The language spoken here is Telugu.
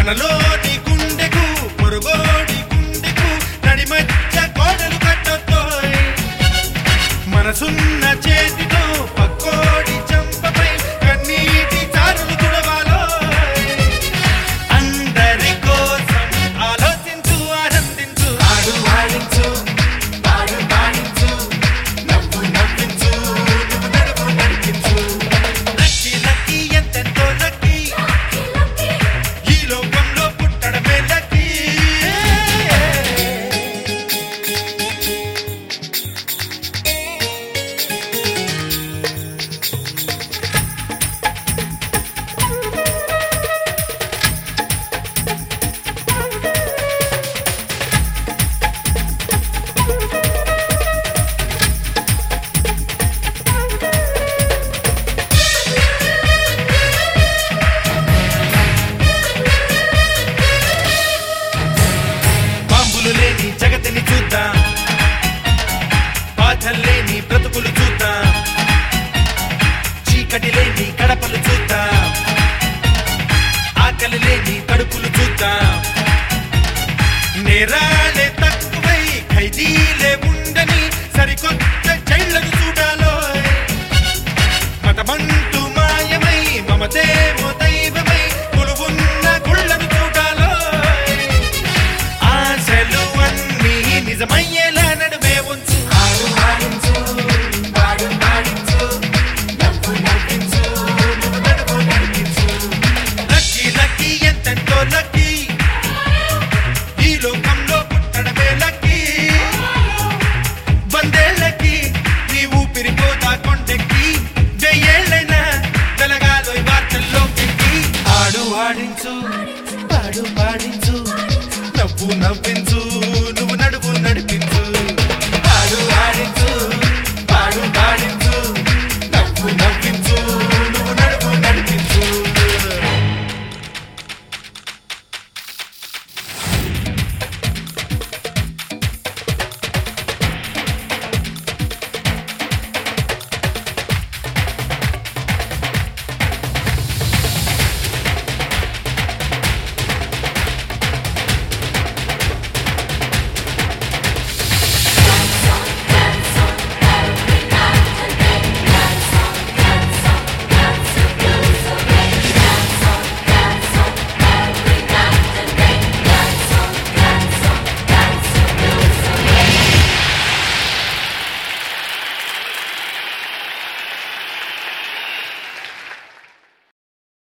మనలోని గుండెకు పొరుగోడి గుండెకు నడిమధ్య కోడలు కట్టొద్దోయ్ మనసున్న చేతితో పక్కోడి చంపపై కన్నీటి చారులు తుడవాలోయ్ అందరి కోసం ఆలోచించు ఆనందించు ఆడు ఆడించు పాడు పాడించు నవ్వు నవ్వించు నువ్వు నడుపు నడిపించు లక్కీ లక్కీ ఎంతెంతో లక్కీ ఈ లోకంలో పుట్టడమే లక్కీ బాంబులు లేని జగతిని చూద్దాం బాధలు లేని బ్రతుకులు చూద్దాం చీకటి లేని కడపలు చూద్దాం ఆకలి లేని కడుపులు చూద్దాం నేరాలే తక్కువై ఖైదీలే ఉండని సరికొత్త జైళ్లను చూడాలోయ్ మతమంటూ మాయమై మమతేమో దైవమై కొలువున్న గుళ్ళను చూడాలోయ్ ఆశలు అన్నీ నిజమయ్యేలా నడుమే ఉంచు ఆడు ఆడించు పాడు పాడించు నవ్వు నవ్వించు నువ్వు నడుపు నడిపించు లక్కీ లక్కీ ఎంతెంతో లక్కీ ఈ లోకంలో పుట్టడమే లక్కీ వందేళ్ళకి నీ ఊపిరి పోదా కొండెక్కి వెయ్యేళ్ళైనా వెలగాలోయ్ వార్తల్లోకెక్కి ఆడు ఆడించు పాడు పాడించు నవ్వు నవ్వించు